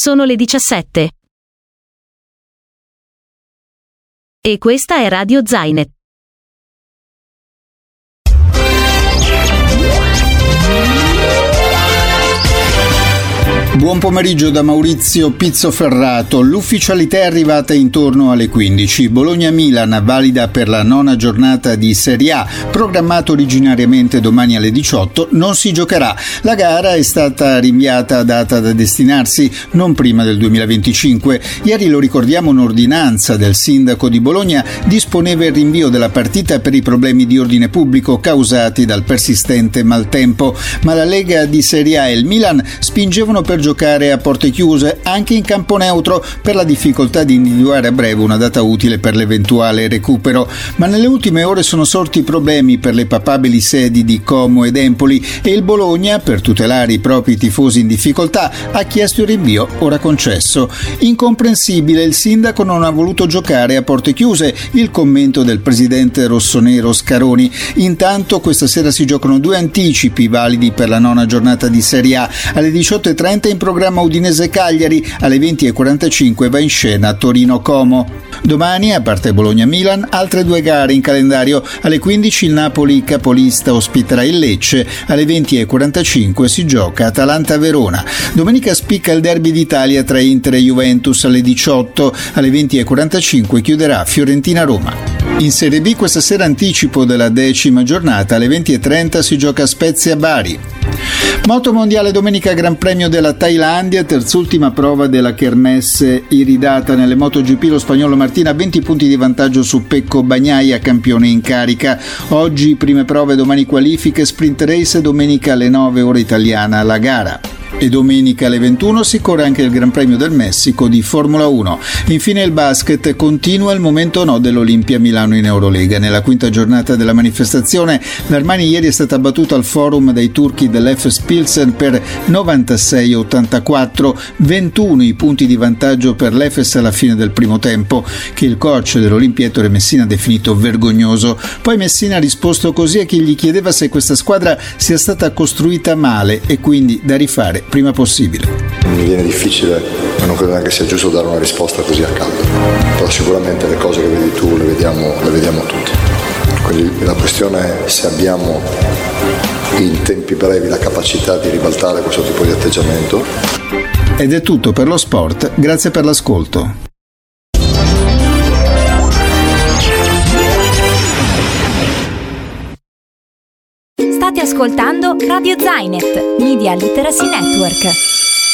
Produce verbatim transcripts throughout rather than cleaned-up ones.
Sono le diciassette. E questa è Radio Zainet. Buon pomeriggio da Maurizio Pizzoferrato. L'ufficialità è arrivata intorno alle quindici. Bologna-Milan, valida per la nona giornata di Serie A, programmato originariamente domani alle diciotto, non si giocherà. La gara è stata rinviata a data da destinarsi non prima del duemilaventicinque. Ieri, lo ricordiamo, un'ordinanza del sindaco di Bologna disponeva il rinvio della partita per i problemi di ordine pubblico causati dal persistente maltempo, ma la Lega di Serie A e il Milan spingevano per giocare a porte chiuse anche in campo neutro per la difficoltà di individuare a breve una data utile per l'eventuale recupero, ma nelle ultime ore sono sorti problemi per le papabili sedi di Como ed Empoli e il Bologna, per tutelare i propri tifosi in difficoltà, ha chiesto il rinvio ora concesso. Incomprensibile, il sindaco non ha voluto giocare a porte chiuse, il commento del presidente rossonero Scaroni. Intanto questa sera si giocano due anticipi validi per la nona giornata di Serie A. Alle diciotto e trenta in programma Udinese-Cagliari, alle venti e quarantacinque va in scena Torino-Como. Domani, a parte Bologna-Milan, altre due gare in calendario. Alle quindici il Napoli capolista ospiterà il Lecce, alle venti e quarantacinque si gioca Atalanta-Verona. Domenica spicca il derby d'Italia tra Inter e Juventus alle diciotto, alle venti e quarantacinque chiuderà Fiorentina-Roma. In Serie B questa sera anticipo della decima giornata, alle venti e trenta si gioca Spezia-Bari. Moto mondiale domenica, Gran Premio della Thailandia, terzultima prova della Kermesse iridata. Nelle MotoGP lo spagnolo Martin ha venti punti di vantaggio su Pecco Bagnaia, campione in carica. Oggi prime prove, domani qualifiche, sprint race, domenica alle nove ora italiana la gara. E domenica alle ventuno si corre anche il Gran Premio del Messico di Formula uno. Infine il basket, continua il momento no dell'Olimpia Milano in Eurolega. Nella quinta giornata della manifestazione l'Armani ieri è stata battuta al forum dai turchi dell'F S Pilsen per novantasei a ottantaquattro, ventuno i punti di vantaggio per l'Efes alla fine del primo tempo, che il coach dell'Olimpia Ettore Messina ha definito vergognoso. Poi Messina ha risposto così a chi gli chiedeva se questa squadra sia stata costruita male e quindi da rifare prima possibile. Mi viene difficile, ma non credo neanche sia giusto dare una risposta così a caldo, però sicuramente le cose che vedi tu le vediamo, le vediamo tutti. Quindi la questione è se abbiamo in tempi brevi la capacità di ribaltare questo tipo di atteggiamento. Ed è tutto per lo sport, grazie per l'ascolto. State ascoltando Radio Zainet, Media Literacy Network.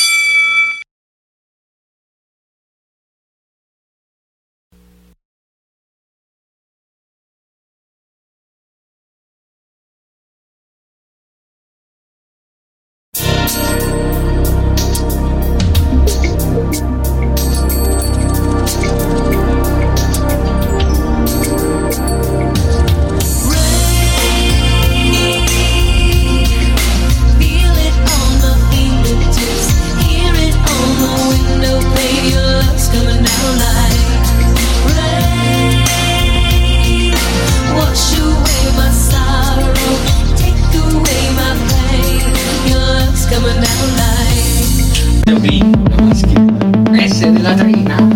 Essere la trina.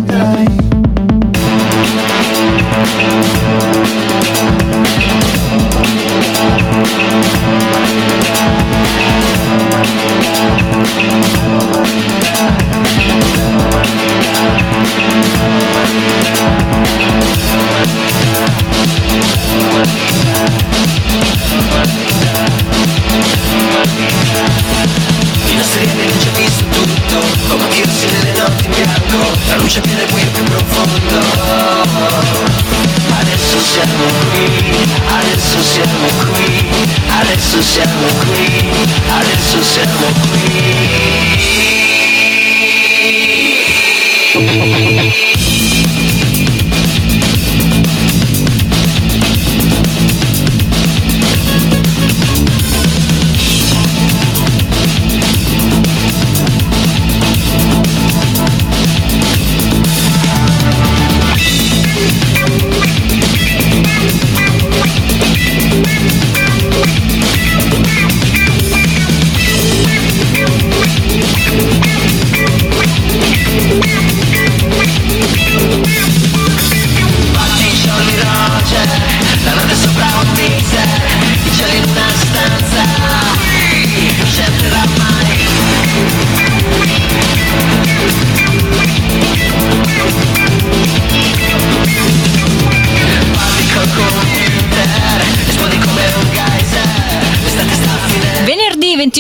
I nostri amici ci visto tutto, come dirsi nelle notti in bianco, la luce che ne vuoi più profondo. Adesso siamo qui, adesso siamo qui, adesso siamo qui, adesso siamo qui.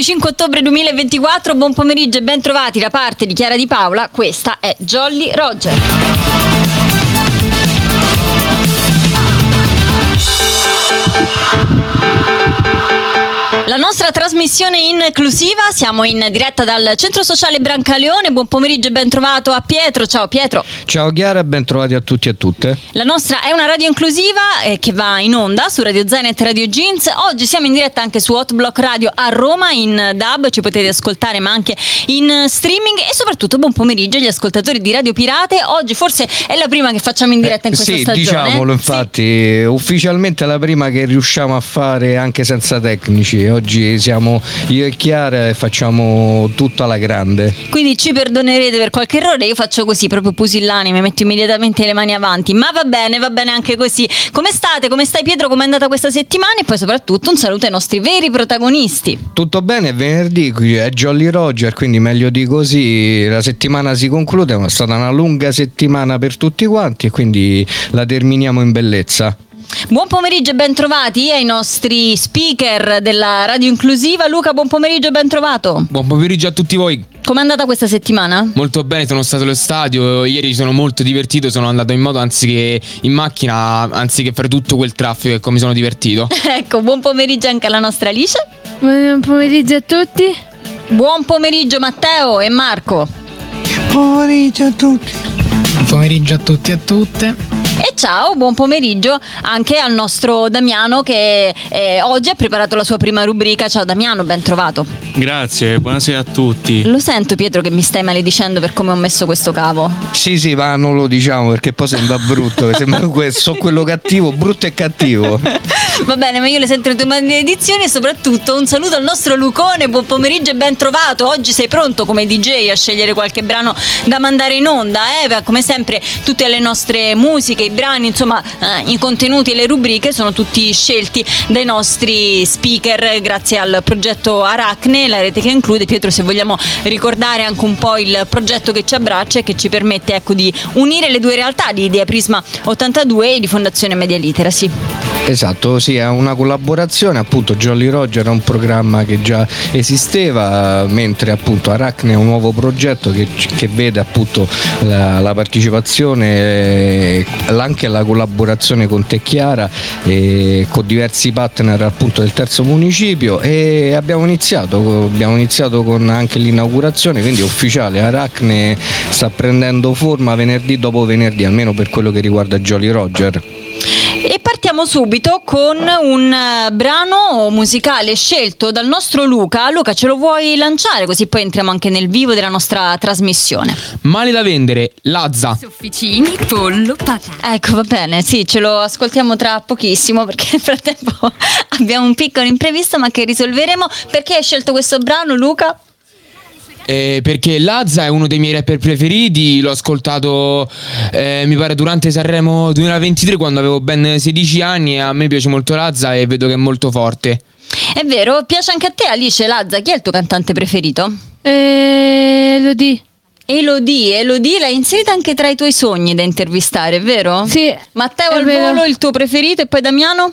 venticinque ottobre duemilaventiquattro, buon pomeriggio e ben trovati da parte di Chiara Di Paola. Questa è Jolly Roger. La nostra trasmissione inclusiva, siamo in diretta dal Centro Sociale Brancaleone. Buon pomeriggio e ben trovato a Pietro. Ciao Pietro. Ciao Chiara, ben trovati a tutti e a tutte. La nostra è una radio inclusiva eh, che va in onda su Radio Zainet e Radio Jeans. Oggi siamo in diretta anche su Hotblock Radio a Roma in D A B, ci potete ascoltare ma anche in streaming. E soprattutto buon pomeriggio agli ascoltatori di Radio Pirate. Oggi forse è la prima che facciamo in diretta in questa sì, stagione. Diciamolo, infatti, sì. Ufficialmente è la prima che riusciamo a fare anche senza tecnici. Oggi siamo io e Chiara e facciamo tutto alla grande. Quindi ci perdonerete per qualche errore, io faccio così, proprio pusillanime, metto immediatamente le mani avanti, ma va bene, va bene anche così. Come state? Come stai Pietro? Come è andata questa settimana? E poi soprattutto un saluto ai nostri veri protagonisti. Tutto bene, è venerdì, qui è Jolly Roger, quindi meglio di così, la settimana si conclude, è stata una lunga settimana per tutti quanti e quindi la terminiamo in bellezza. Buon pomeriggio e ben trovati ai nostri speaker della radio inclusiva. Luca, buon pomeriggio e ben trovato. Buon pomeriggio a tutti voi. Com'è andata questa settimana? Molto bene, sono stato allo stadio, ieri sono molto divertito, sono andato in moto anziché in macchina, anziché fare tutto quel traffico, ecco, mi sono divertito. Ecco, buon pomeriggio anche alla nostra Alice. Buon pomeriggio a tutti. Buon pomeriggio Matteo e Marco. Buon pomeriggio a tutti. Buon pomeriggio a tutti e a tutte. E ciao, buon pomeriggio anche al nostro Damiano che eh, oggi ha preparato la sua prima rubrica. Ciao Damiano, ben trovato. Grazie, buonasera a tutti. Lo sento Pietro che mi stai maledicendo per come ho messo questo cavo. Sì sì, ma non lo diciamo perché poi sembra brutto, sembra questo, so quello cattivo, brutto e cattivo. Va bene, ma io le sento le tue maledizioni e soprattutto un saluto al nostro Lucone, buon pomeriggio e ben trovato. Oggi sei pronto come D J a scegliere qualche brano da mandare in onda, eh? Come sempre tutte le nostre musiche, i brani, insomma eh, i contenuti e le rubriche sono tutti scelti dai nostri speaker grazie al progetto Aracne, la rete che include. Pietro, se vogliamo ricordare anche un po' il progetto che ci abbraccia e che ci permette, ecco, di unire le due realtà di Idea Prisma ottantadue e di Fondazione Media Literacy. Esatto, sì, è una collaborazione, appunto Jolly Roger è un programma che già esisteva, mentre appunto Aracne è un nuovo progetto che, che vede appunto la, la partecipazione, anche la collaborazione con te Chiara e con diversi partner appunto del terzo municipio, e abbiamo iniziato, abbiamo iniziato con anche l'inaugurazione, quindi è ufficiale, Aracne sta prendendo forma venerdì dopo venerdì, almeno per quello che riguarda Jolly Roger. E partiamo subito con un uh, brano musicale scelto dal nostro Luca. Luca, ce lo vuoi lanciare così poi entriamo anche nel vivo della nostra trasmissione? Male da vendere, Lazza. Sofficini, pollo, patata. Ecco, va bene, sì, ce lo ascoltiamo tra pochissimo perché nel frattempo abbiamo un piccolo imprevisto ma che risolveremo. Perché hai scelto questo brano, Luca? Eh, perché Lazza è uno dei miei rapper preferiti, l'ho ascoltato eh, mi pare durante Sanremo duemilaventitré quando avevo ben sedici anni e a me piace molto Lazza e vedo che è molto forte. È vero? Piace anche a te Alice Lazza? Chi è il tuo cantante preferito? Eh, Elodie. Elodie, Elodie l'hai inserita anche tra i tuoi sogni da intervistare, vero? Sì. Matteo al volo, il tuo preferito, e poi Damiano?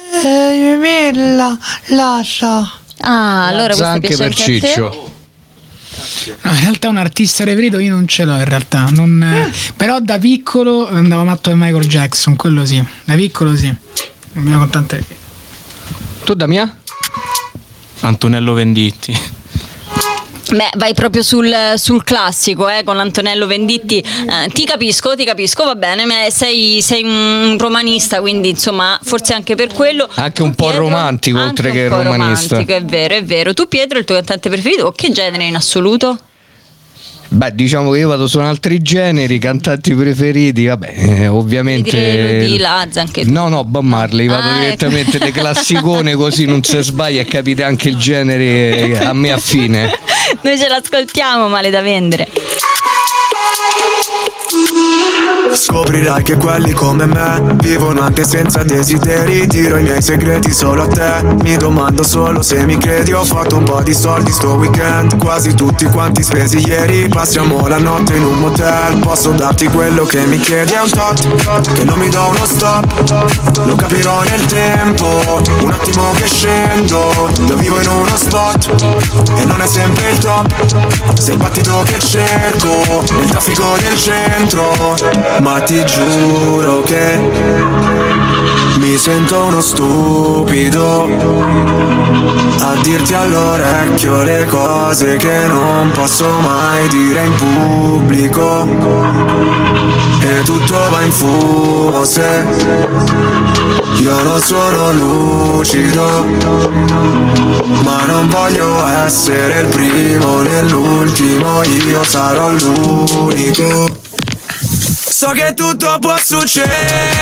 Eh, la Lazza. Ah, allora questo anche piace per anche Ciccio. a te? No, in realtà un artista preferito io non ce l'ho in realtà, non, eh. però da piccolo andavo matto per Michael Jackson, quello sì, da piccolo sì, il mio cantante. Tu Damià? Antonello Venditti. Beh, vai proprio sul, sul classico, eh, con Antonello Venditti. Eh, ti capisco, ti capisco, va bene, ma sei, sei un romanista, quindi insomma, forse anche per quello. Anche un po' Pietro, romantico, oltre anche che un po' romanista. Romantico, è vero, è vero. Tu Pietro, il tuo cantante preferito, che genere in assoluto? Beh, diciamo che io vado su altri generi, cantanti preferiti, vabbè, eh, ovviamente. Di Lazza anche tu. No, no, Bob Marley, vado ah, direttamente ecco. dei classicone, così non si sbaglia e capite anche il genere a me affine. Noi ce l'ascoltiamo, Male da vendere. Scoprirai che quelli come me vivono anche senza desideri. Tiro i miei segreti solo a te. Mi domando solo se mi credi. Ho fatto un po' di soldi sto weekend, quasi tutti quanti spesi ieri. Passiamo la notte in un motel. Posso darti quello che mi chiedi. È un tot che non mi do uno stop. Lo capirò nel tempo. Un attimo che scendo. Io vivo in uno spot e non è sempre il top. Sei il battito che cerco nel traffico del centro. Ma ti giuro che mi sento uno stupido a dirti all'orecchio le cose che non posso mai dire in pubblico. E tutto va in fumo se io non sono lucido. Ma non voglio essere il primo né l'ultimo, io sarò l'unico. So che tutto può succedere,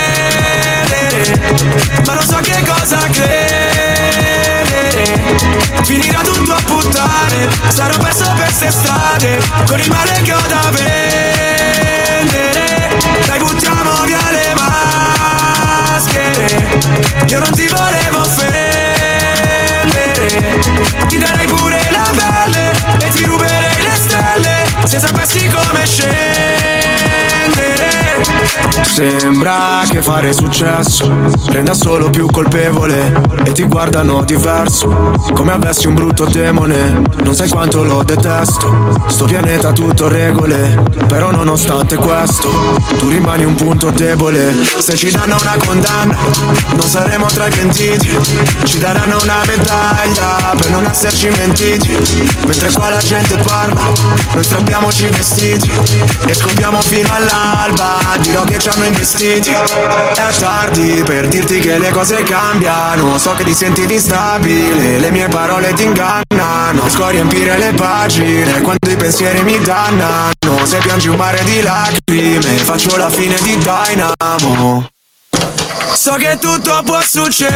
ma non so che cosa credere. Finirà tutto a puttane, sarò perso per ste strade, con il male che ho da vendere. Dai, buttiamo via le maschere, io non ti volevo offendere. Ti darei pure la pelle e ti ruberei le stelle, se sapessi come scendere. Sembra che fare successo renda solo più colpevole e ti guardano diverso, come avessi un brutto demone. Non sai quanto lo detesto, sto pianeta tutto regole, però nonostante questo tu rimani un punto debole. Se ci danno una condanna non saremo tra i pentiti, ci daranno una medaglia per non esserci mentiti. Mentre qua la gente parla, noi strappiamoci i vestiti e scopriamo fino all'alba. Dirò che ci hanno investiti. È tardi per dirti che le cose cambiano. So che ti senti instabile, le mie parole ti ingannano. Riesco a riempire le pagine quando i pensieri mi dannano. Se piangi un mare di lacrime, faccio la fine di Dynamo. So che tutto può succedere,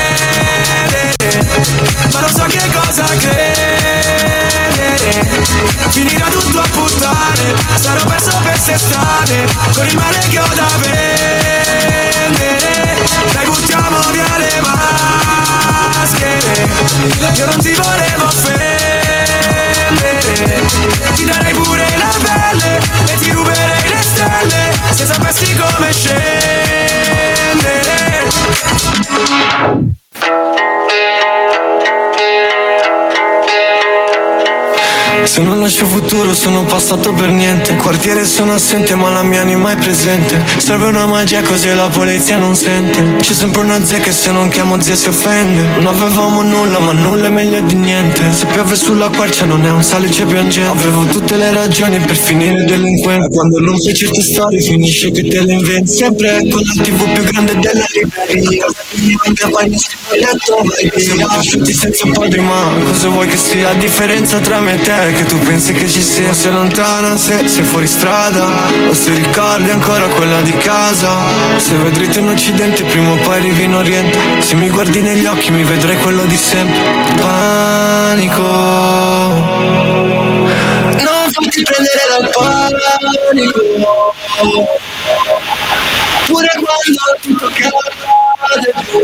ma non so che cosa credere. Finirà tutto a puttane, sarò perso per ste strade, con il male che ho da vendere. Dai, buttiamo via le maschere, io non ti volevo offendere. Ti darei pure la pelle e ti ruberei le stelle, se sapessi come scendere. Se non lascio futuro sono passato per niente. In quartiere sono assente ma la mia anima è presente. Serve una magia così la polizia non sente. C'è sempre una zia che se non chiamo zia si offende. Non avevamo nulla ma nulla è meglio di niente. Se piove sulla quercia non è un salice piangente. Avevo tutte le ragioni per finire delinquente. Quando non fai certe storie finisce che te le inventi. Sempre con la tv più grande della libreria. Siamo cresciuti senza padri ma cosa vuoi che sia? La differenza tra me e te che tu pensi che ci sia. Se lontana, se sei fuori strada, o se ricordi ancora quella di casa. Se vai dritto in occidente prima o poi arrivi in oriente. Se mi guardi negli occhi mi vedrai quello di sempre. Panico, non farti prendere dal panico. Pure quando tutto cade giù,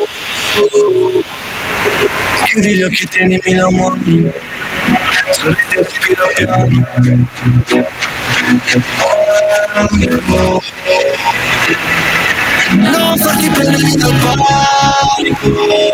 chiudi gli occhi, tienimi la mano. Sorridi e respira piano. Non farti prendere dal panico.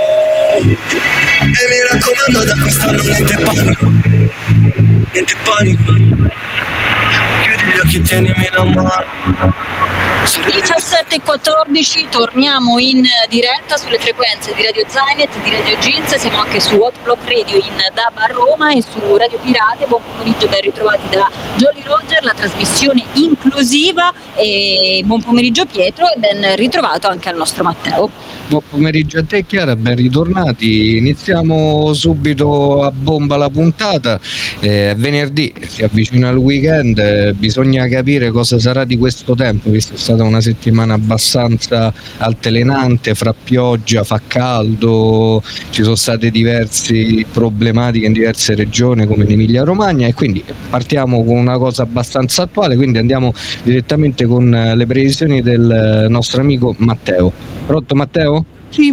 E mi raccomando da quest'anno niente panico. Niente panico. Chiudi gli occhi, tienimi la mano. diciassette e quattordici, torniamo in diretta sulle frequenze di Radio Zainet, di Radio Jeans. Siamo anche su Hotblock Radio in D A B a Roma e su Radio Pirate. Buon pomeriggio, ben ritrovati da Jolly Roger, la trasmissione inclusiva. E buon pomeriggio Pietro e ben ritrovato anche al nostro Matteo. Buon pomeriggio a te Chiara, ben ritornati. Iniziamo subito a bomba la puntata. Eh, venerdì si avvicina il weekend, eh, bisogna capire cosa sarà di questo tempo, visto che è stata una settimana abbastanza altalenante, fra pioggia, fa caldo, ci sono state diverse problematiche in diverse regioni come in Emilia Romagna, e quindi partiamo con una cosa abbastanza abbastanza attuale, quindi andiamo direttamente con le previsioni del nostro amico Matteo. Pronto Matteo? Sì.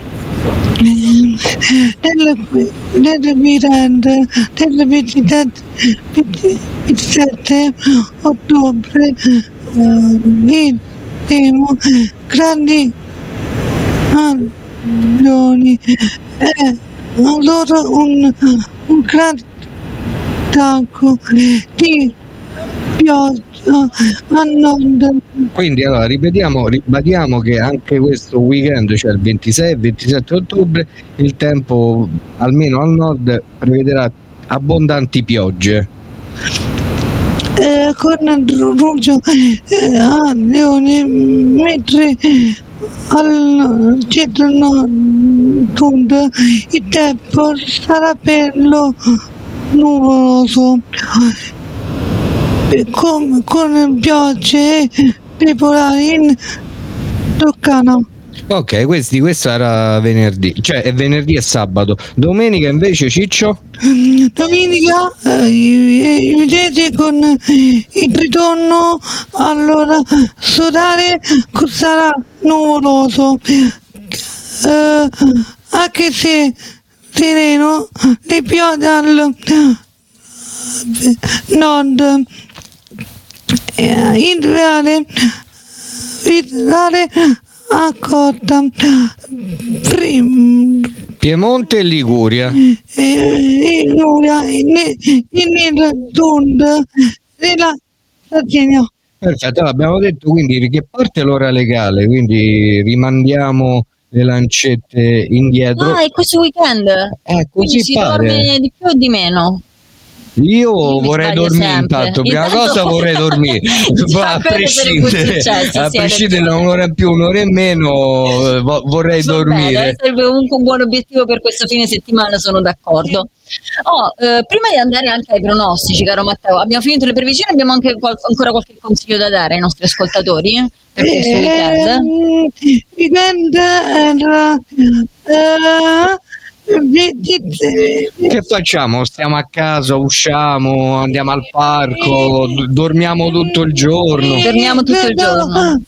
Nel, nel weekend del ventisette ottobre eh, vedremo grandi alluvioni e allora un, un grande attacco di pioggia a nord. Quindi allora ripetiamo, ribadiamo che anche questo weekend, cioè il ventisei e ventisette ottobre, il tempo almeno al nord prevederà abbondanti piogge. Eh, con Rugio eh, a Leone, mentre al centro-nord il tempo sarà bello nuvoloso con, con piogge popolari in Toscana. Ok, questi, questo era venerdì, cioè è venerdì e sabato. Domenica invece, Ciccio? Domenica eh, vedete con il ritorno, allora solare sarà nuvoloso, eh, anche se sereno, le piogge al nord. In reale, in reale accorta Piemonte e Liguria. Liguria nel sud della Sardegna. Perfetto, abbiamo detto quindi che parte l'ora legale, quindi rimandiamo le lancette indietro. Ah, è questo weekend? Eh, Quindi così si pare. dorme di più o di meno? Io Io mi vorrei sbaglio dormire sempre. intanto, prima Intanto- cosa vorrei dormire, Già, a quello sarebbe un prescindere, successo, a sì, hai prescindere da ragione. un'ora in più, un'ora in meno, eh, vo- vorrei Va dormire. bene, sarebbe comunque un buon obiettivo per questo fine settimana, sono d'accordo. Oh, eh, prima di andare anche ai pronostici, caro Matteo, abbiamo finito le previsioni, abbiamo anche qual- ancora qualche consiglio da dare ai nostri ascoltatori per questo weekend? Eh, weekend era eh, Che facciamo? Stiamo a casa, usciamo, andiamo al parco, d- dormiamo tutto il giorno. Dormiamo tutto il giorno.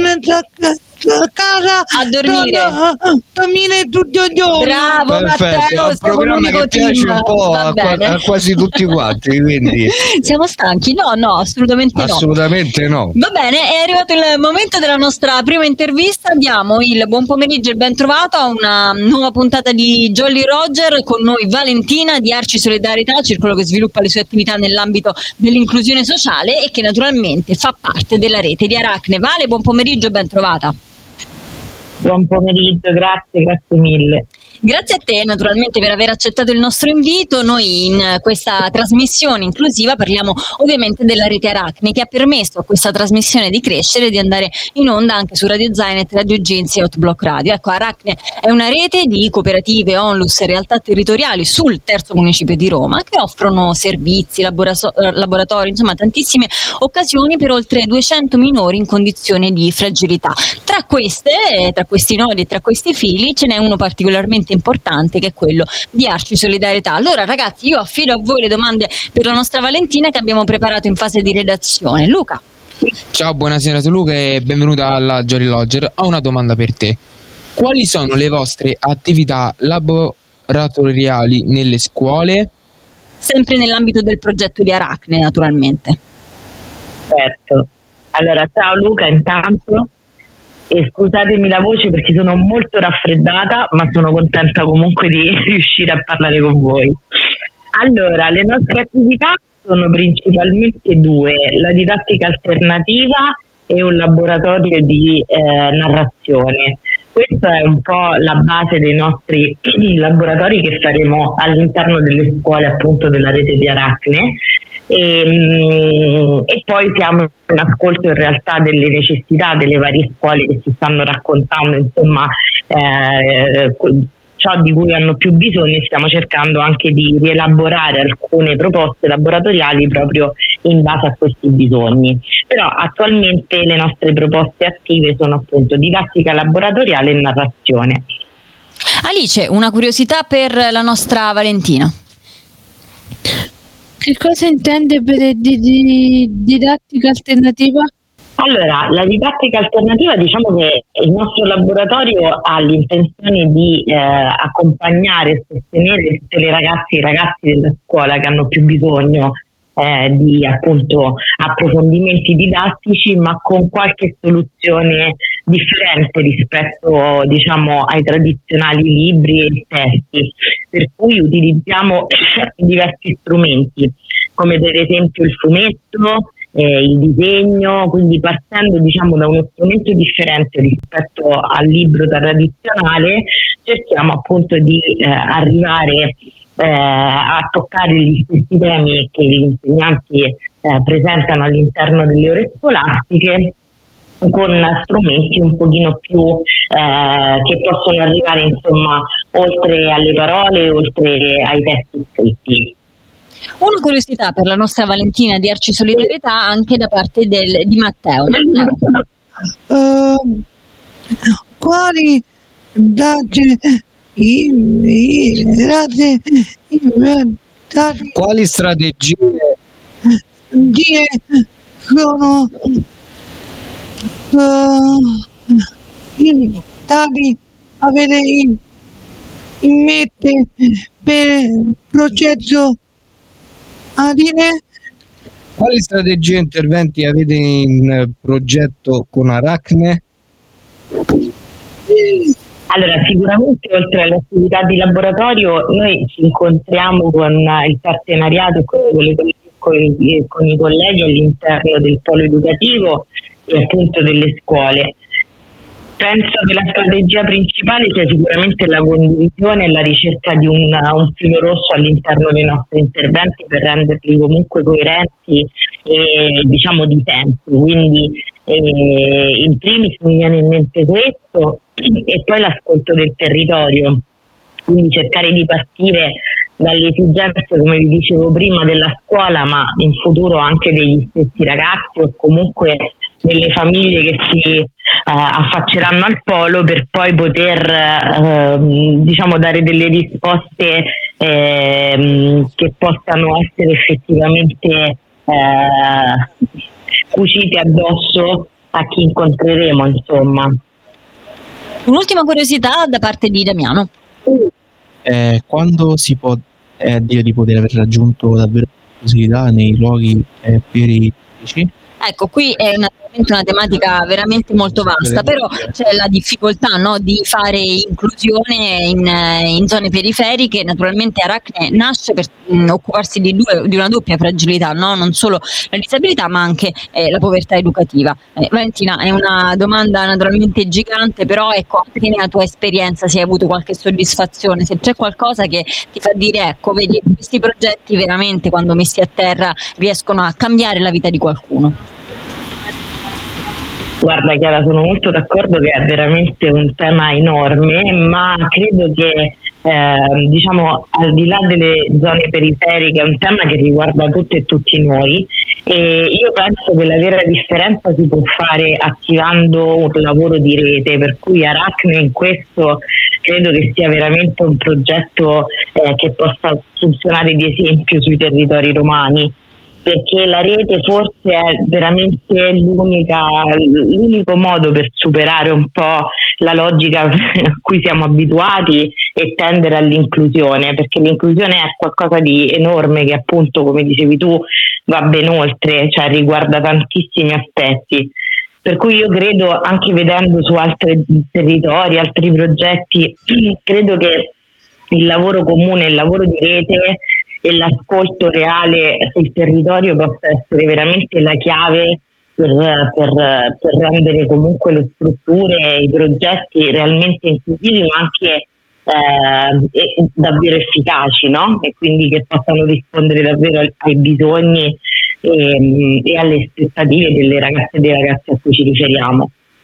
a casa a dormire. dormire tutto il giorno. Bravo Perfetto, Matteo, è un siamo programma l'unico che piace team. un po' Va a, qua- bene. a quasi tutti quanti, quindi Siamo stanchi? No, no, assolutamente no. assolutamente no. Va bene, è arrivato il momento della nostra prima intervista. Diamo il buon pomeriggio e ben trovato a una nuova puntata di Jolly Roger. Con noi Valentina di Arci Solidarietà, circolo che sviluppa le sue attività nell'ambito dell'inclusione sociale e che naturalmente fa parte della rete di Aracne. Vale, buon pomeriggio e ben trovata. Buon pomeriggio, grazie, grazie mille. Grazie a te naturalmente per aver accettato il nostro invito. Noi in questa trasmissione inclusiva parliamo ovviamente della rete Aracne, che ha permesso a questa trasmissione di crescere e di andare in onda anche su Radio Zainet, Radio Genzi e Outblock Radio. Ecco, Aracne è una rete di cooperative, onlus e realtà territoriali sul terzo municipio di Roma che offrono servizi, laboraso- laboratori, insomma tantissime occasioni per oltre duecento minori in condizioni di fragilità. Tra queste, tra questi nodi e tra questi fili ce n'è uno particolarmente importante, che è quello di Arci Solidarietà. Allora ragazzi, io affido a voi le domande per la nostra Valentina che abbiamo preparato in fase di redazione. Luca. Ciao, buonasera, sono Luca e benvenuta alla Jolly Roger. Ho una domanda per te. Quali sono le vostre attività laboratoriali nelle scuole? Sempre nell'ambito del progetto di Aracne, naturalmente. Certo. Allora, ciao Luca, intanto. E scusatemi la voce perché sono molto raffreddata, ma sono contenta comunque di riuscire a parlare con voi. Allora, le nostre attività sono principalmente due: la didattica alternativa e un laboratorio di eh, narrazione. Questa è un po' la base dei nostri laboratori che faremo all'interno delle scuole, appunto, della rete di Aracne. E, e poi siamo in ascolto in realtà delle necessità delle varie scuole che si stanno raccontando, insomma, eh, ciò di cui hanno più bisogno, e stiamo cercando anche di rielaborare alcune proposte laboratoriali proprio in base a questi bisogni. Però attualmente le nostre proposte attive sono appunto didattica laboratoriale e narrazione. Alice, una curiosità per la nostra Valentina. Che cosa intende per di, di, didattica alternativa? Allora, la didattica alternativa, diciamo che il nostro laboratorio ha l'intenzione di eh, accompagnare e sostenere tutte le ragazze e i ragazzi della scuola che hanno più bisogno eh, di appunto approfondimenti didattici, ma con qualche soluzione differente rispetto, diciamo, ai tradizionali libri e testi, per cui utilizziamo diversi strumenti, come per esempio il fumetto, Eh, il disegno, quindi partendo, diciamo, da uno strumento differente rispetto al libro tradizionale, cerchiamo appunto di eh, arrivare eh, a toccare gli stessi temi che gli insegnanti eh, presentano all'interno delle ore scolastiche, con strumenti un pochino più eh, che possono arrivare, insomma, oltre alle parole, oltre ai testi scritti. Una curiosità per la nostra Valentina di Arci Solidarietà anche da parte del, di Matteo. Uh, quali date i, i, date inventati quali strategie die sono uh, inventati avere in, in mente per il progetto Adine? Quali strategie e interventi avete in progetto con Aracne? Allora, sicuramente oltre alle attività di laboratorio noi ci incontriamo con il partenariato con, le, con, i, con i colleghi all'interno del polo educativo e appunto delle scuole. Penso che la strategia principale sia sicuramente la condivisione e la ricerca di un, un filo rosso all'interno dei nostri interventi per renderli comunque coerenti e, diciamo, di tempo. Quindi eh, in primis mi viene in mente questo e poi l'ascolto del territorio, quindi cercare di partire dalle esigenze, come vi dicevo prima, della scuola, ma in futuro anche degli stessi ragazzi o comunque delle famiglie che si Uh, affacceranno al polo, per poi poter uh, diciamo dare delle risposte eh, che possano essere effettivamente uh, cucite addosso a chi incontreremo, insomma. Un'ultima curiosità da parte di Damiano. Eh, quando si può eh, dire di poter aver raggiunto davvero possibilità nei luoghi eh, periodici? Ecco, qui è naturalmente una tematica veramente molto vasta, però c'è la difficoltà, no, di fare inclusione in, in zone periferiche. Naturalmente Aracne nasce per mh, occuparsi di, due, di una doppia fragilità, no? Non solo la disabilità ma anche eh, la povertà educativa. Eh, Valentina, è una domanda naturalmente gigante, però ecco, anche nella tua esperienza se hai avuto qualche soddisfazione, se c'è qualcosa che ti fa dire, ecco, vedi, questi progetti veramente quando messi a terra riescono a cambiare la vita di qualcuno. Guarda Chiara, sono molto d'accordo che è veramente un tema enorme, ma credo che eh, diciamo al di là delle zone periferiche è un tema che riguarda tutte e tutti noi, e io penso che la vera differenza si può fare attivando un lavoro di rete, per cui Aracne in questo credo che sia veramente un progetto eh, che possa funzionare di esempio sui territori romani, perché la rete forse è veramente l'unica, l'unico modo per superare un po' la logica a cui siamo abituati e tendere all'inclusione, perché l'inclusione è qualcosa di enorme che appunto, come dicevi tu, va ben oltre, cioè riguarda tantissimi aspetti. Per cui io credo, anche vedendo su altri territori, altri progetti, credo che il lavoro comune, il lavoro di rete e l'ascolto reale sul territorio possa essere veramente la chiave per, per, per rendere comunque le strutture e i progetti realmente inclusivi, ma anche eh, davvero efficaci, no? E quindi che possano rispondere davvero ai, ai bisogni e, e alle aspettative delle ragazze e dei ragazzi a cui ci riferiamo.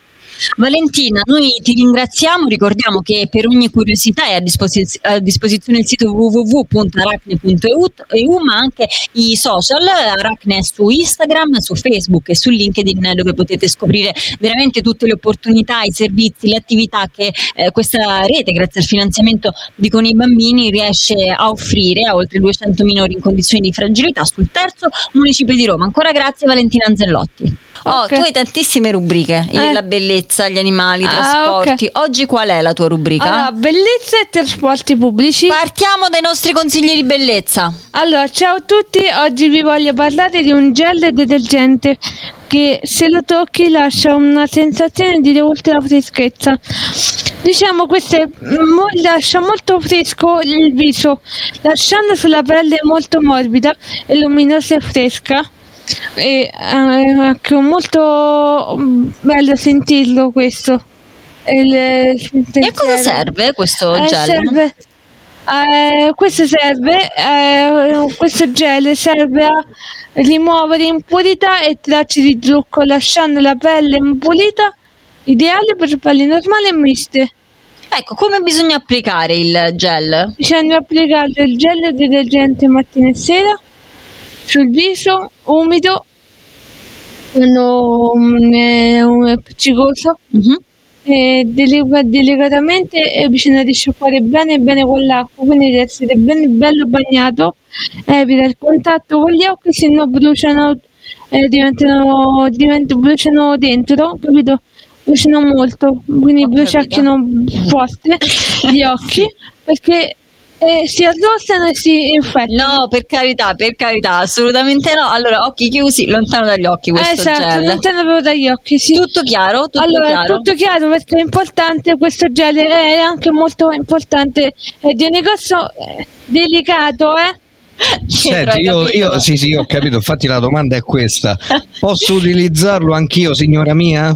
Valentina, noi ti ringraziamo, ricordiamo che per ogni curiosità è a, disposiz- a disposizione il sito w w w punto aracne punto e u, ma anche i social. Aracne è su Instagram, su Facebook e su LinkedIn, dove potete scoprire veramente tutte le opportunità, i servizi, le attività che eh, questa rete, grazie al finanziamento di Con i Bambini, riesce a offrire a oltre duecento minori in condizioni di fragilità sul terzo municipio di Roma. Ancora grazie Valentina Anzellotti. Oh, Ok. tu hai tantissime rubriche, Eh. la bellezza, gli animali, i Ah, trasporti. Oggi qual è la tua rubrica? Allora, bellezza e trasporti pubblici. Partiamo dai nostri consigli di bellezza. Allora, ciao a tutti, oggi vi voglio parlare di un gel detergente che se lo tocchi lascia una sensazione di ultra freschezza. Diciamo questo è, mo- lascia molto fresco il viso, lasciando sulla pelle molto morbida e luminosa e fresca. E eh, che è molto mm, bello sentirlo questo. Il- E cosa serve questo Eh, gel? serve- eh, questo serve, eh, questo gel serve a rimuovere impurità e tracce di trucco, lasciando la pelle pulita, ideale per pelli normali e miste. Ecco, come bisogna applicare il gel? Bisogna applicare il gel detergente mattina e sera sul viso umido, quando mm, è è appiccicoso. E delica- delicatamente e bisogna risciacquare bene bene con l'acqua, quindi deve essere bene bello bagnato, evita il contatto con gli occhi, se no bruciano, eh, diventano, divent- bruciano dentro, capito? Bruciano molto, quindi bruciacchiano forte gli occhi perché eh, si arrossano e si infettano. No, per carità, per carità, assolutamente no. Allora, occhi chiusi, lontano dagli occhi questo Esatto, gel. lontano proprio dagli occhi, sì. Tutto chiaro? Tutto allora, chiaro? tutto chiaro perché è importante, questo gel è anche molto importante, è di un negozio eh, delicato, eh? Senti, io, io sì, sì, ho capito, infatti la domanda è questa. Posso utilizzarlo anch'io, signora mia?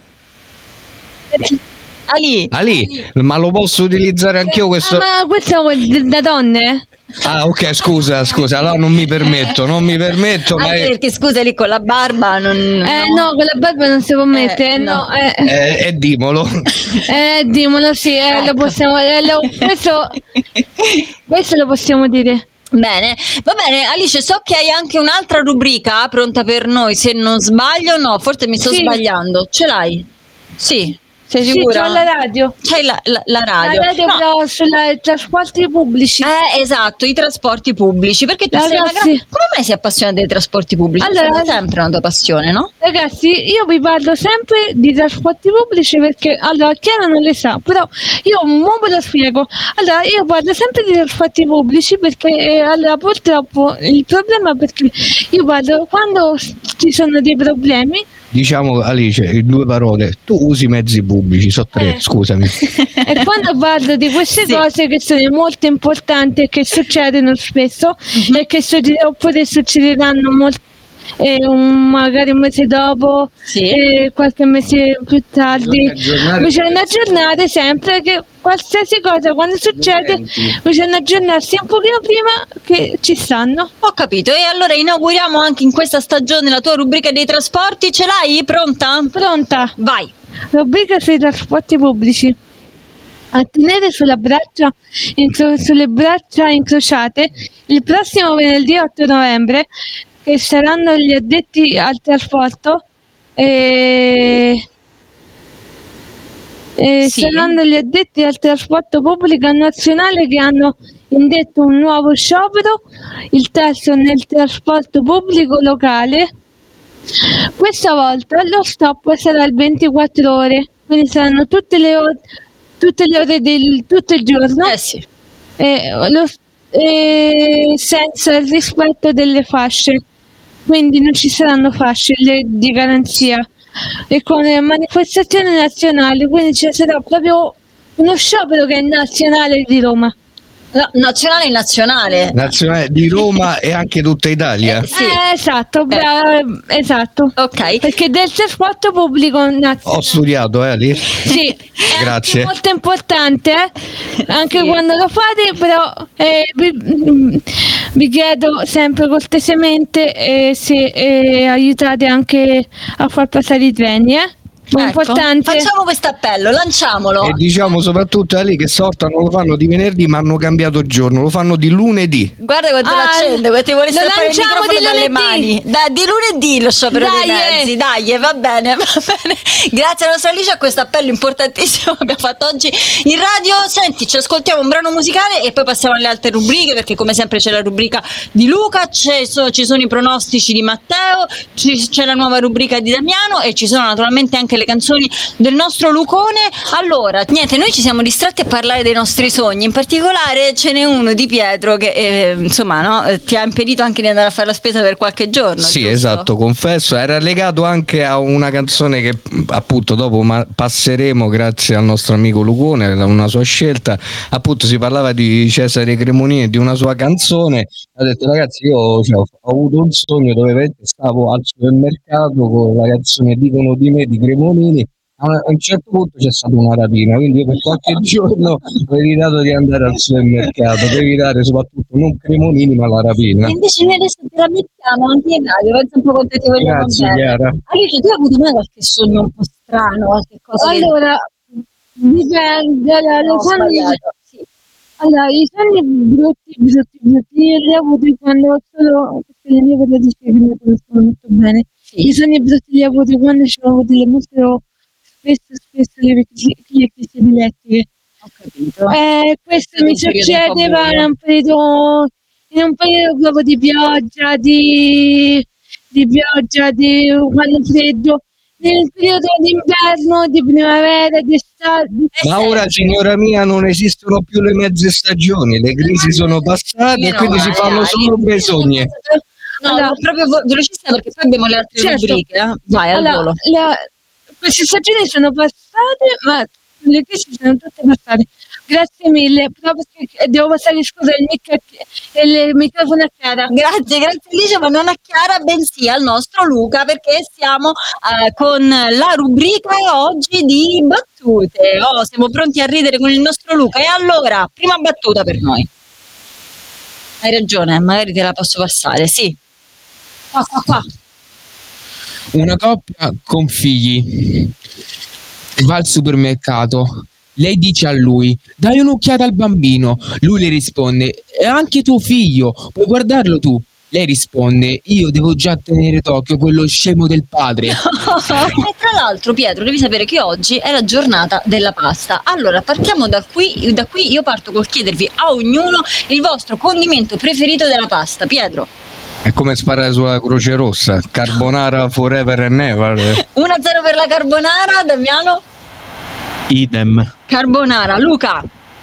Ali. Ali, ma lo posso utilizzare anch'io questo? Ah, ma questo è da donne? Ah, ok, scusa, scusa, allora non mi permetto, non mi permetto, ma Anche è, perché scusa lì con la barba non... Eh no, con la barba non si può mettere, no. no. eh, è, è dimolo. eh, dimmelo, sì, eh, Ecco. lo possiamo, eh, lo- questo, questo lo possiamo dire. Bene, va bene Alice, so che hai anche un'altra rubrica pronta per noi, se non sbaglio, no, forse mi sto Sì. sbagliando. Ce l'hai? Sì, sei Sì, sicura? c'ho la radio. C'hai la, la- la radio. La radio No. però sui trasporti pubblici. Eh, esatto, i trasporti pubblici. Perché tu sei una Ragazzi- gran... Come mai sei appassionata dei trasporti pubblici? Allora- È stata sempre una tua passione, no? Ragazzi, io vi parlo sempre di trasporti pubblici perché allora Chiara non le sa, però io mo ve lo spiego. Allora, io parlo sempre di trasporti pubblici perché eh, allora purtroppo il problema è perché io parlo quando ci sono dei problemi. Diciamo, Alice, in due parole, tu usi mezzi pubblici, so tre, Eh. scusami. E quando parlo di queste Sì. cose che sono molto importanti e che succedono spesso Mhm. e che succe- oppure succederanno molto eh, un- magari un mese dopo, Sì. eh, qualche mese più tardi, Bisogna aggiornare- bisogna aggiornare sempre che qualsiasi cosa quando succede bisogna aggiornarsi un pochino prima che ci stanno. Ho capito. E allora inauguriamo anche in questa stagione la tua rubrica dei trasporti. Ce l'hai? Pronta? Pronta? Vai. Rubrica sui trasporti pubblici. A tenere sulla braccia, incro- sulle braccia incrociate il prossimo venerdì otto novembre, che saranno gli addetti al trasporto e, e Sì. saranno gli addetti al trasporto pubblico nazionale che hanno indetto un nuovo sciopero, il terzo nel trasporto pubblico locale. Questa volta lo stop sarà il ventiquattro ore, quindi saranno tutte le ore, tutte le ore del tutto il giorno, Eh sì. e lo- e senza il rispetto delle fasce, quindi non ci saranno fasce le- di garanzia e con le manifestazioni nazionali, quindi ci sarà proprio uno sciopero che è nazionale di Roma. No, nazionale e nazionale. Nazionale di Roma e anche tutta Italia. Sì. Eh, esatto, brava, esatto. Ok. Perché del trasporto pubblico nazionale. Ho studiato, eh, lì. Sì, è Grazie. anche molto importante, eh, anche Sì. quando lo fate, però eh, vi, mm, vi chiedo sempre cortesemente eh, se eh, aiutate anche a far passare i treni, eh? Ma Ecco, importante. facciamo questo appello, lanciamolo. E diciamo soprattutto a lì che sortano lo fanno di venerdì, ma hanno cambiato giorno, lo fanno di lunedì. Guarda quanto Ah, l'accende, quanto ti vuole lo strappare il lanciamo microfono di dalle lunedì. mani. Da, di lunedì lo sciopero dei Dai, eh. mezzi, dai, va bene, va bene. Grazie alla nostra Alice a questo appello importantissimo che abbiamo fatto oggi in radio. Senti, ci ascoltiamo un brano musicale e poi passiamo alle altre rubriche, perché come sempre c'è la rubrica di Luca, c'è, so, ci sono i pronostici di Matteo, ci, c'è la nuova rubrica di Damiano e ci sono naturalmente anche le canzoni del nostro Lucone. Allora, niente, noi ci siamo distratti a parlare dei nostri sogni, in particolare ce n'è uno di Pietro che eh, insomma no, eh, ti ha impedito anche di andare a fare la spesa per qualche giorno. Sì, giusto? esatto, confesso, era legato anche a una canzone che appunto dopo ma- passeremo grazie al nostro amico Lucone, una sua scelta. Appunto si parlava di Cesare Cremonini e di una sua canzone. Ha detto ragazzi, io cioè, ho avuto un sogno dove veramente stavo al supermercato con la canzone Dicono di me di Cremonini. A un certo punto c'è stata una rapina, quindi io per qualche giorno ho evitato di andare al supermercato per evitare soprattutto non Cremonini ma la rapina. E invece noi adesso te la mettiamo anche in radio, pensa un po' quanto ti vogliamo Grazie, bene. Chiara. Alice, tu hai avuto mai qualche sogno un po' strano, qualche cosa che- Allora, dipende, allora, No, i sogni, sbagliato, sì. allora, i sogni brutti, brutti, brutti, io li ho avuti quando solo, perché le mie relatrici mi conoscono molto bene, i sogni brutti li ho avuti quando c'avevo delle molto, spesso, spesso le vecchie crisi elettriche. Ho capito. Eh, questo È mi un periodo un po' succedeva buio. in un periodo, in un periodo proprio di pioggia, di, di pioggia, di quando freddo, nel periodo d'inverno, di primavera, di estate. di- Ma ora, signora mia, non esistono più le mezze stagioni, le crisi sono passate e Meno quindi si male, fanno Ali. solo besogne. No, Allora- proprio vo- velocissima perché poi abbiamo le altre Certo. rubriche. Eh? Vai al Allora, volo. la- queste stagioni sono passate, ma le crisi sono tutte passate. Grazie mille, proprio perché devo passare scusa il, mic- il microfono a Chiara. Grazie, grazie Alice, ma non a Chiara, bensì al nostro Luca, perché siamo eh, con la rubrica oggi di battute. Oh, siamo pronti a ridere con il nostro Luca. E allora, prima battuta per noi. Hai ragione, magari te la posso passare, sì. Qua, qua, qua. Una coppia con figli va al supermercato. Lei dice a lui: dai un'occhiata al bambino. Lui le risponde: è anche tuo figlio, puoi guardarlo tu. Lei risponde: io devo già tenere d'occhio quello scemo del padre. E tra l'altro, Pietro, devi sapere che oggi è la giornata della pasta. Allora, partiamo da qui. Da qui io parto col chiedervi a ognuno il vostro condimento preferito della pasta. Pietro. È come sparare sulla Croce Rossa, carbonara forever and ever. uno a zero per la carbonara, Damiano. Idem. Carbonara, Luca.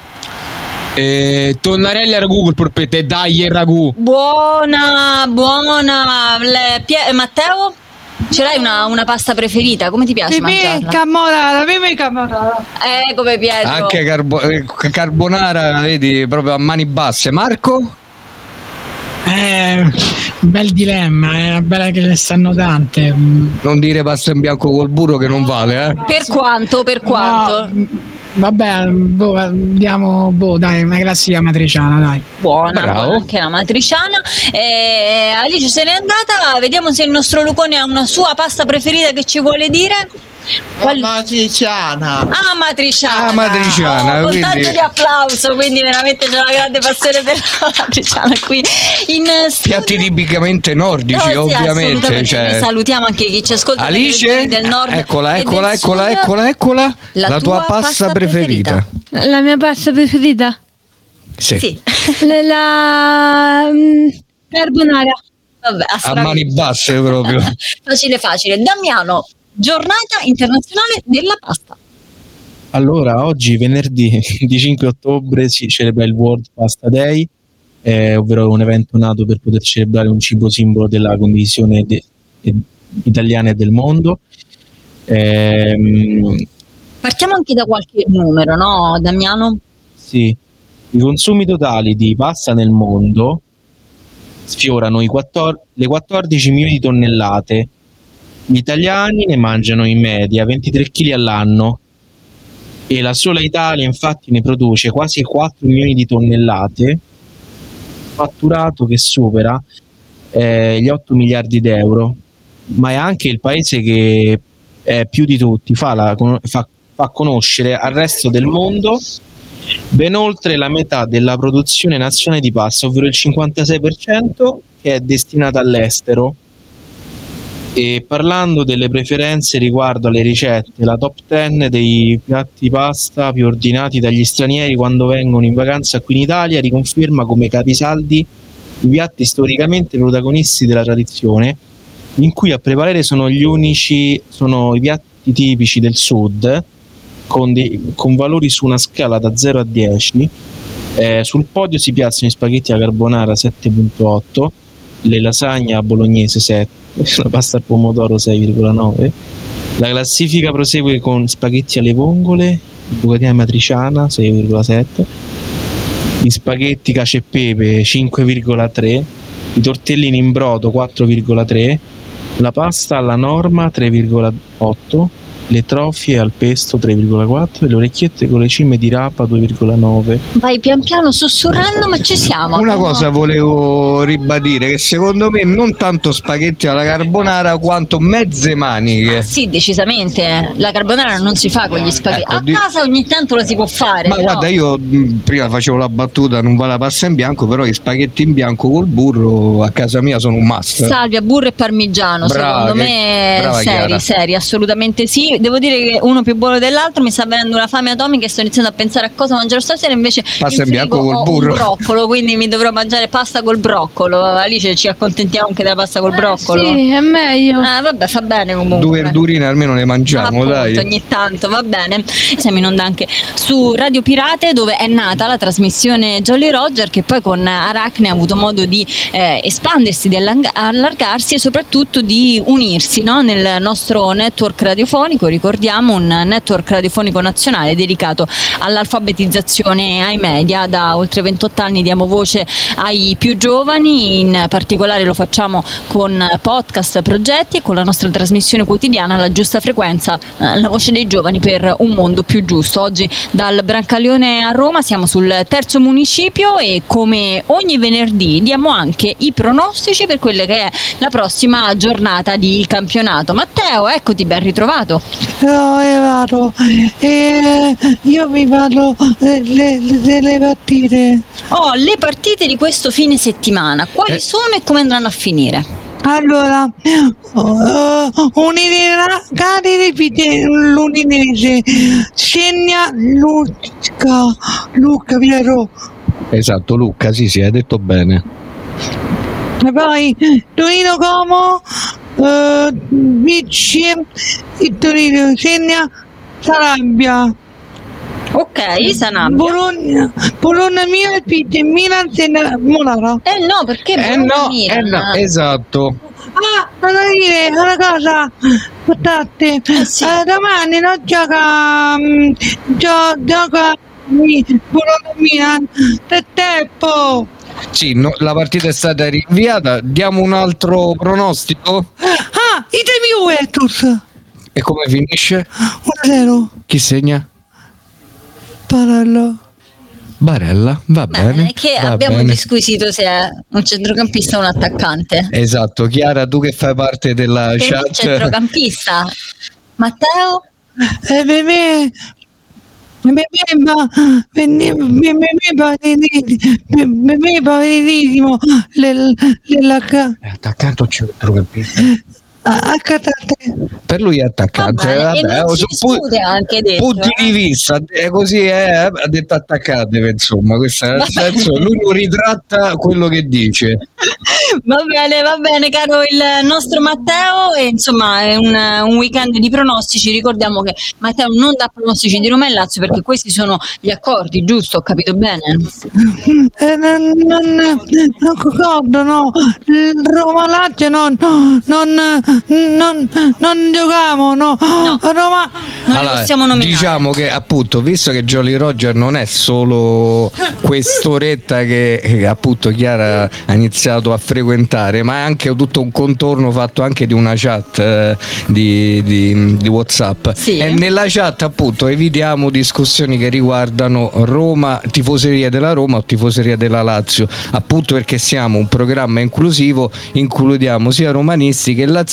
Eh, tonnarelli a ragù col polpette, dai il ragù. Buona, buona. Le- Pie- Matteo? Ce l'hai una, una pasta preferita? Come ti piace Per me mangiarla? carbonara, per me carbonara. Eh, come Pietro. Anche carbo- eh, carbonara, vedi, proprio a mani basse. Marco? Eh, un bel dilemma, è una bella che ne stanno tante. Non dire pasta in bianco col burro che non vale, eh? Per quanto? Per quanto? No, vabbè, boh, andiamo, boh, dai, una classica matriciana, dai. Buona, Bravo. buona anche la matriciana. Eh, Alice se n'è andata, vediamo se il nostro Lucone ha una sua pasta preferita che ci vuole dire. Qual- Matriciana. Ah, matriciana. Ah, matriciana, Oh, con quindi- tanto di applauso, quindi veramente c'è una grande passione per la matriciana qui in studio. Piatti tipicamente nordici, No, sì, ovviamente. assolutamente. Cioè. Salutiamo anche chi ci ascolta dalle Alice? regioni del nord. Eccola, e eccola, del eccola, sud. eccola, eccola. La La, tua, tua pasta, pasta preferita. La mia pasta preferita? Sì. Sì. La, la mm, carbonara. Vabbè, A astra- mani basse proprio. facile facile. Damiano, giornata internazionale della pasta. Allora, oggi venerdì venticinque ottobre si celebra il World Pasta Day, eh, ovvero un evento nato per poter celebrare un cibo simbolo della condivisione de- de- italiana e del mondo. Ehm, Partiamo anche da qualche numero, no, Damiano? sì, i consumi totali di pasta nel mondo sfiorano i quattor- le quattordici milioni di tonnellate. Gli italiani ne mangiano in media ventitré chili all'anno e la sola Italia infatti ne produce quasi quattro milioni di tonnellate, fatturato che supera eh, gli otto miliardi d'euro, ma è anche il paese che eh, più di tutti, fa, la, fa, fa conoscere al resto del mondo ben oltre la metà della produzione nazionale di pasta, ovvero il cinquantasei per cento, che è destinata all'estero. E parlando delle preferenze riguardo alle ricette, la top dieci dei piatti pasta più ordinati dagli stranieri quando vengono in vacanza qui in Italia riconferma come capisaldi i piatti storicamente protagonisti della tradizione, in cui a prevalere sono gli unici sono i piatti tipici del sud, con, dei, con valori su una scala da zero a dieci. Eh, sul podio si piazzano gli spaghetti alla carbonara sette virgola otto, le lasagne a bolognese sette, la pasta al pomodoro sei virgola nove. La classifica prosegue con spaghetti alle vongole, bucatina matriciana sei virgola sette, gli spaghetti cacio e pepe cinque virgola tre, i tortellini in brodo quattro virgola tre, la pasta alla norma tre virgola otto, le trofie al pesto tre virgola quattro e le orecchiette con le cime di rapa due virgola nove. Vai pian piano sussurrando, ma ci siamo. Una cosa volevo ribadire, che secondo me non tanto spaghetti alla carbonara quanto mezze maniche. Ah, sì, decisamente. La carbonara non si fa con gli spaghetti. Ecco, a di... casa ogni tanto la si può fare. Ma però... guarda, io mh, prima facevo la battuta, non va la pasta in bianco, però gli spaghetti in bianco col burro a casa mia sono un must. Salvia, burro e parmigiano, brava, secondo che... me brava, seri, Chiara. seri, assolutamente sì. Devo dire che uno più buono dell'altro, mi sta venendo una fame atomica e sto iniziando a pensare a cosa mangiare stasera, invece pasta in bianco col ho burro. un broccolo, quindi mi dovrò mangiare pasta col broccolo. Alice, ci accontentiamo anche della pasta col broccolo? Eh, sì, è meglio. Ah, vabbè, fa bene comunque. Due verdurine almeno le mangiamo, Appunto, dai. Ogni tanto, va bene. Siamo in onda anche su Radio Pirate, dove è nata la trasmissione Jolly Roger, che poi con Arachne ha avuto modo di eh, espandersi, di allargarsi e soprattutto di unirsi, no? Nel nostro network radiofonico. Ricordiamo un network radiofonico nazionale dedicato all'alfabetizzazione ai media. Da oltre ventotto anni diamo voce ai più giovani, in particolare lo facciamo con podcast, progetti e con la nostra trasmissione quotidiana La Giusta Frequenza, eh, la voce dei giovani per un mondo più giusto. Oggi dal Brancaleone a Roma siamo sul terzo municipio e come ogni venerdì diamo anche i pronostici per quelle che è la prossima giornata di campionato. Matteo, eccoti, ben ritrovato. No, è vero. E io vi parlo delle, delle partite. Oh, le partite di questo fine settimana, quali Eh. sono e come andranno a finire? Allora, uh, Unità ripete l'Udinese, segna Luca, Luca Piero. Esatto, Luca, sì, sì, hai detto bene. E poi Torino Como, uh, vince il Torino, segna Sarabia. Ok, Sanabria. Bologna, Bologna Milan, Milan segna Monara. Eh no, perché Eh no, eh no, esatto. Ah, devo dire una cosa, aspettate, eh sì. eh, domani non gioca, um, gio, gioca Bologna Milan, per tempo. Sì, no, la partita è stata rinviata. Diamo un altro pronostico? Ah, i temi Juventus. E come finisce? uno a zero. Chi segna? Barella. Barella, va Bene, bene. che va abbiamo bene. disquisito se è un centrocampista o un attaccante. Esatto, Chiara, tu che fai parte della Per me è chat. centrocampista. Matteo? Eh, per me, per me, ma, per me, per me, per me, per me, paveritissimo, È attaccante o centrocampista? accatate. Per lui è attaccante. Vabbè, e vabbè, non oh, si su- pu- discute anche dentro, punti eh. di vista, è così è, ha detto attaccate, insomma, questo è nel senso, lui non ritratta quello che dice. Va bene, va bene, caro il nostro Matteo. E insomma è un, un weekend di pronostici. Ricordiamo che Matteo non dà pronostici di Roma e Lazio perché questi sono gli accordi, giusto? Ho capito bene? Eh, non, non, non concordo, no. Il Roma Lazio non, non, non, non giocavamo, no. Roma. Allora, diciamo che appunto, visto che Jolly Roger non è solo quest'oretta che, che appunto Chiara ha iniziato a frequentare, ma è anche tutto un contorno fatto anche di una chat eh, di, di, di WhatsApp. Sì. E nella chat appunto evitiamo discussioni che riguardano Roma, tifoseria della Roma o tifoseria della Lazio, appunto perché siamo un programma inclusivo, includiamo sia romanisti che laziali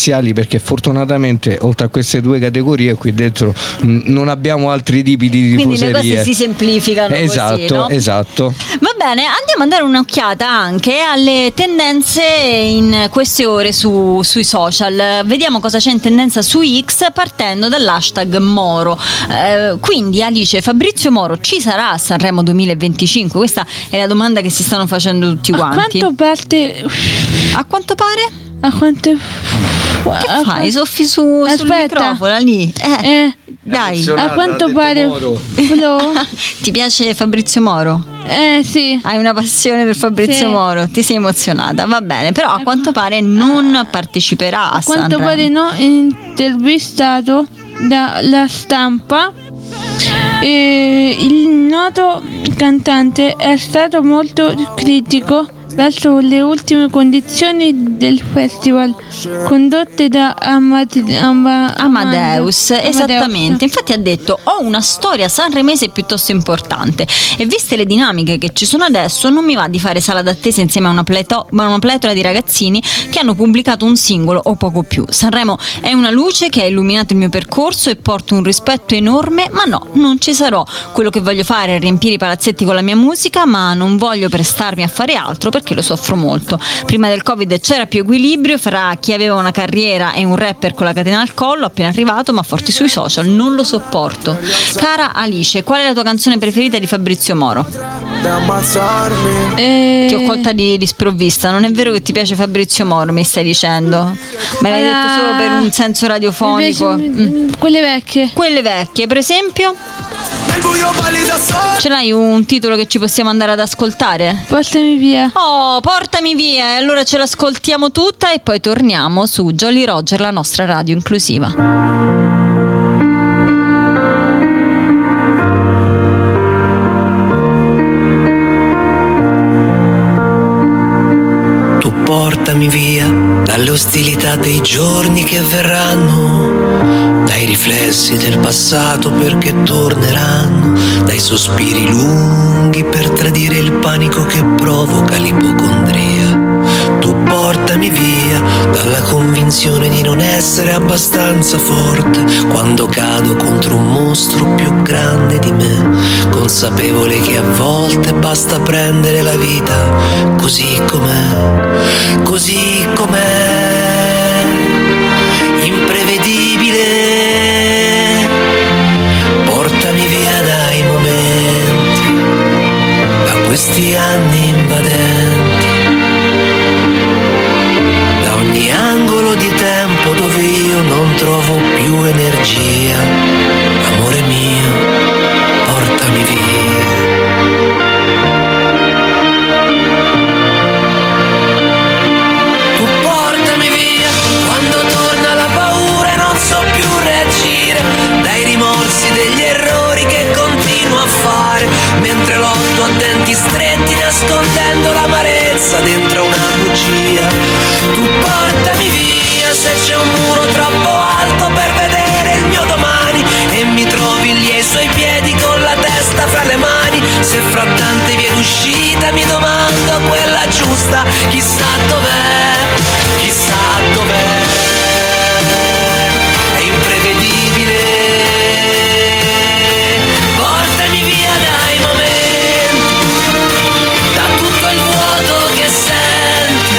essenziali, perché fortunatamente oltre a queste due categorie qui dentro mh, non abbiamo altri tipi di quindi tifoserie. le cose si semplificano esatto, così, no? Esatto. Va bene, andiamo a dare un'occhiata anche alle tendenze in queste ore su, sui social. Vediamo cosa c'è in tendenza su X partendo dall'hashtag Moro. Eh, quindi Alice, Fabrizio Moro ci sarà a Sanremo duemilaventicinque? Questa è la domanda che si stanno facendo tutti quanti. A quanto parte? A quanto pare? A quanto? Che fai? Soffi su, sul microfono lì? Eh, eh. Dai, a quanto pare no. Ti piace Fabrizio Moro? Eh sì. Hai una passione per Fabrizio sì. Moro, ti sei emozionata, va bene, però a quanto pare non parteciperà a, a quanto Sanremo. pare no, intervistato dalla stampa. E il noto cantante è stato molto critico verso le ultime condizioni del festival condotte da Amade- Ama- Amadeus, Amadeus, esattamente. Infatti ha detto: ho una storia sanremese piuttosto importante e viste le dinamiche che ci sono adesso non mi va di fare sala d'attesa insieme a una, pleto- a una pletora di ragazzini che hanno pubblicato un singolo o poco più. Sanremo è una luce che ha illuminato il mio percorso e porto un rispetto enorme, ma no, non ci sarò. Quello che voglio fare è riempire i palazzetti con la mia musica, ma non voglio prestarmi a fare altro perché lo soffro molto. Prima del Covid c'era più equilibrio fra chi aveva una carriera e un rapper con la catena al collo appena arrivato ma forti sui social, non lo sopporto. Cara Alice, qual è la tua canzone preferita di Fabrizio Moro? E... Ti ho colta di, di sprovvista, non è vero che ti piace Fabrizio Moro, mi stai dicendo? Me l'hai detto solo per un senso radiofonico? Mm. Quelle vecchie. Quelle vecchie, per esempio? Ce l'hai un titolo che ci possiamo andare ad ascoltare? Portami via. Oh, portami via. E allora ce l'ascoltiamo tutta e poi torniamo su Jolly Roger, la nostra radio inclusiva. Tu portami via dalle ostilità dei giorni che verranno, dai riflessi del passato perché torneranno, dai sospiri lunghi per tradire il panico che provoca l'ipocondria. Tu portami via dalla convinzione di non essere abbastanza forte quando cado contro un mostro più grande di me, consapevole che a volte basta prendere la vita così com'è, così com'è, imprevedibile. Portami via dai momenti, da questi anni invadenti, da ogni angolo di tempo dove io non trovo più energia. Amore mio, portami via. Tu portami via quando torna la paura e non so più reagire, dai rimorsi degli errori che continuo a fare, mentre lotto a denti stretti nascondendo l'amarezza dentro una bugia. Tu portami via se c'è un muro troppo alto per vedere il mio domani e mi trovi lì ai suoi piedi con la testa fra le mani. Se fra tante vie d'uscita mi domando quella giusta, chissà dov'è, chissà dov'è. È imprevedibile. Portami via dai momenti, da tutto il vuoto che senti,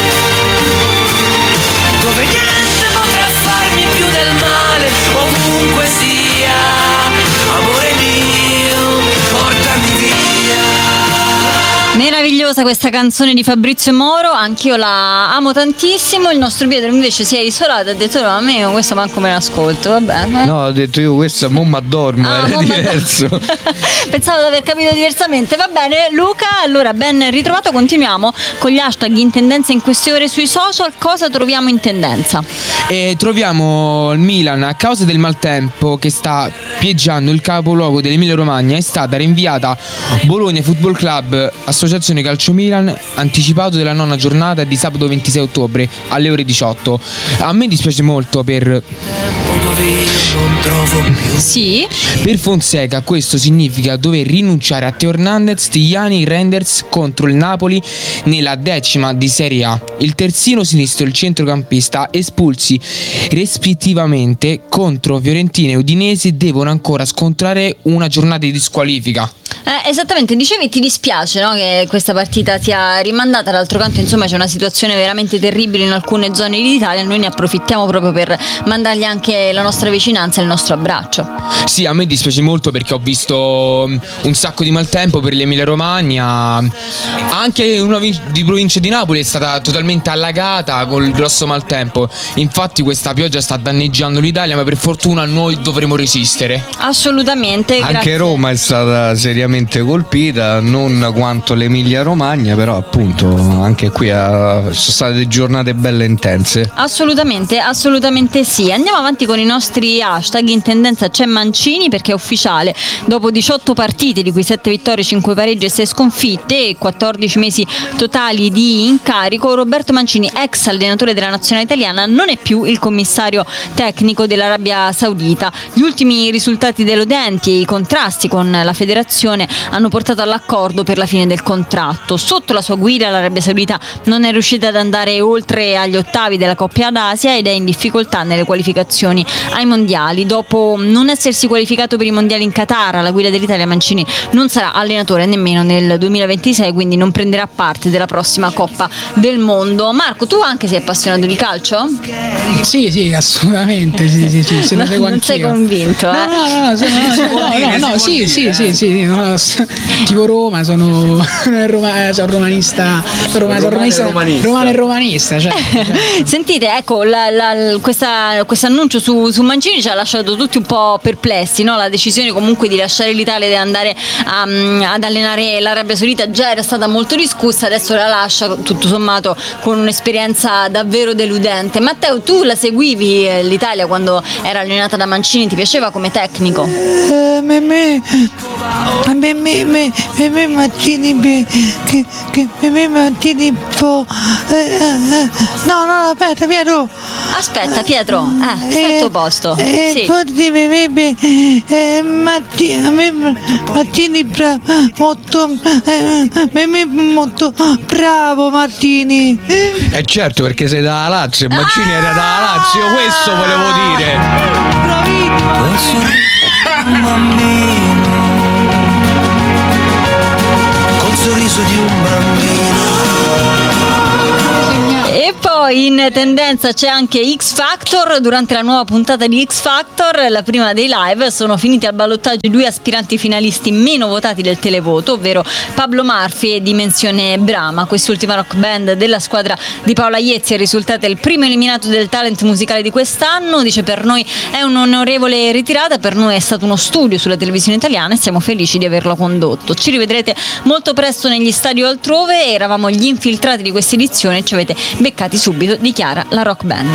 dove niente potrà farmi più del male, ovunque sia. Amore mio, portami via. Meravigliosa questa canzone di Fabrizio Moro, anch'io la amo tantissimo. Il nostro Pietro invece si è isolato e ha detto: no, a me questo manco me l'ascolto, vabbè. Eh? No, ho detto io questo mo m'addormo, Ah, era mo diverso. Pensavo di aver capito diversamente. Va bene, Luca, allora ben ritrovato. Continuiamo con gli hashtag in tendenza in queste ore sui social. Cosa troviamo in tendenza? E troviamo il Milan, a causa del maltempo che sta pieggiando il capoluogo dell'Emilia Romagna, è stata rinviata Bologna Football Club, Associazione Calcio Milan, anticipato della nona giornata di sabato ventisei ottobre alle ore diciotto. A me dispiace molto per sfogo via, non trovo più. Sì. Per Fonseca questo significa dover rinunciare a Teo Hernandez, Tigliani, Reinders contro il Napoli nella decima di Serie A. Il terzino sinistro e il centrocampista espulsi rispettivamente contro Fiorentina e Udinese devono ancora scontrare una giornata di squalifica. Eh, esattamente, dicevi ti dispiace, no, che questa partita sia rimandata. D'altro canto insomma c'è una situazione veramente terribile in alcune zone d'Italia, noi ne approfittiamo proprio per mandargli anche la nostra vicinanza e il nostro abbraccio. Sì, a me dispiace molto perché ho visto un sacco di maltempo per l'Emilia Romagna, anche una di provincia di Napoli è stata totalmente allagata col grosso maltempo, infatti questa pioggia sta danneggiando l'Italia, ma per fortuna noi dovremo resistere. Assolutamente. Anche grazie. Roma è stata seriamente colpita, non quanto l'Emilia Romagna, però appunto anche qui ha, sono state giornate belle intense. Assolutamente, assolutamente sì. Andiamo avanti con i nostri hashtag. In tendenza c'è Mancini perché è ufficiale, dopo diciotto partite di cui sette vittorie, cinque pareggi e sei sconfitte e quattordici mesi totali di incarico, Roberto Mancini, ex allenatore della nazionale italiana, non è più il commissario tecnico dell'Arabia Saudita. Gli ultimi risultati deludenti e i contrasti con la federazione hanno portato all'accordo per la fine del contratto. Sotto la sua guida l'Arabia Saudita non è riuscita ad andare oltre agli ottavi della Coppa d'Asia ed è in difficoltà nelle qualificazioni ai mondiali. Dopo non essersi qualificato per i mondiali in Qatar alla guida dell'Italia, Mancini non sarà allenatore nemmeno nel duemilaventisei, quindi non prenderà parte della prossima Coppa del Mondo. Marco, tu anche sei appassionato di calcio? Sì, sì, assolutamente, sì, sì, sì, se lo seguo non sei anch'io. convinto, eh? No, no, no, no, no, no, no, sì, sì, sì, sì, no, tipo Roma, sono Roma, sono romanista, sono Roma, sono romanista, romano e romanista, cioè, cioè. Sentite, ecco, la, la, questa, questo annuncio su, su Mancini ci ha lasciato tutti un po' perplessi, no? La decisione comunque di lasciare l'Italia e di andare a, ad allenare l'Arabia Saudita già era stata molto discussa, adesso la lascia tutto sommato con un'esperienza davvero deludente. Matteo, tu la seguivi l'Italia quando era allenata da Mancini, ti piaceva come tecnico? Eh, me, me, me, me, me, me, me Mancini, me, che, che, me, me Mancini, po', eh, eh, no, no, aspetta, Pietro. Aspetta, Pietro, eh, stai al tuo posto. Eh, Sì. forse me, me, me, eh, Mancini, me, Mancini, bra, molto, eh, me, me, molto bravo, Martini. Eh certo, perché sei da Lazio e Mancini era da Lazio, questo volevo dire. Un bambino, col sorriso di un bambino. E poi in tendenza c'è anche X Factor. Durante la nuova puntata di X Factor, la prima dei live, sono finiti al ballottaggio i due aspiranti finalisti meno votati del televoto, ovvero Pablo Marfi e Dimensione Brama. Quest'ultima rock band della squadra di Paola Iezzi è risultata il primo eliminato del talent musicale di quest'anno. Dice: per noi è un'onorevole ritirata, per noi è stato uno studio sulla televisione italiana e siamo felici di averlo condotto. Ci rivedrete molto presto negli stadi o altrove. Eravamo gli infiltrati di questa edizione e ci avete beccati subito, dichiara la rock band.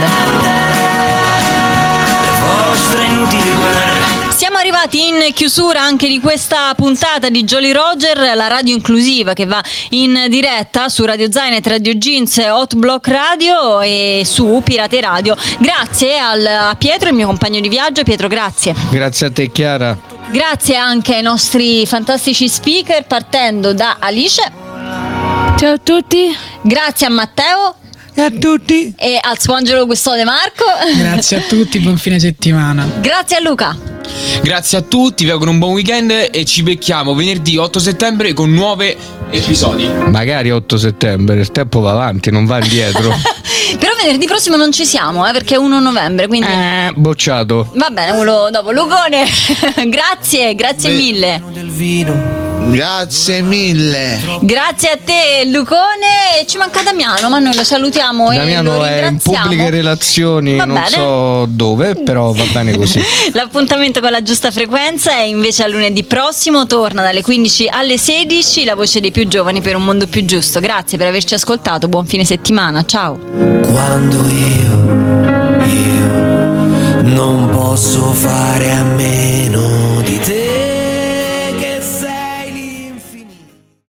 Siamo arrivati in chiusura anche di questa puntata di Jolly Roger, la radio inclusiva che va in diretta su Radio Zainet, Radio Jeans, Hot Block Radio e su Pirate Radio. Grazie al, a Pietro, il mio compagno di viaggio. Pietro, grazie. Grazie a te, Chiara. Grazie anche ai nostri fantastici speaker, partendo da Alice. Ciao a tutti. Grazie a Matteo. E a tutti. E al Spongelo Custode Marco. Grazie a tutti, buon fine settimana. Grazie a Luca. Grazie a tutti, vi auguro un buon weekend e ci becchiamo venerdì otto settembre con nuovi episodi. Magari otto settembre, il tempo va avanti, non va indietro. Però venerdì prossimo non ci siamo, eh, perché è primo novembre, quindi eh, bocciato. Va bene, quello dopo. Lucone. Grazie, grazie Beh. mille. Del vino. Grazie mille. Grazie a te, Lucone. Ci manca Damiano, ma noi lo salutiamo. Damiano e lo è in pubbliche relazioni, va non bene. so dove, però va bene così. L'appuntamento con la giusta frequenza è invece a lunedì prossimo, torna dalle quindici alle sedici, la voce dei più giovani per un mondo più giusto. Grazie per averci ascoltato, buon fine settimana, ciao. Quando io, io non posso fare a meno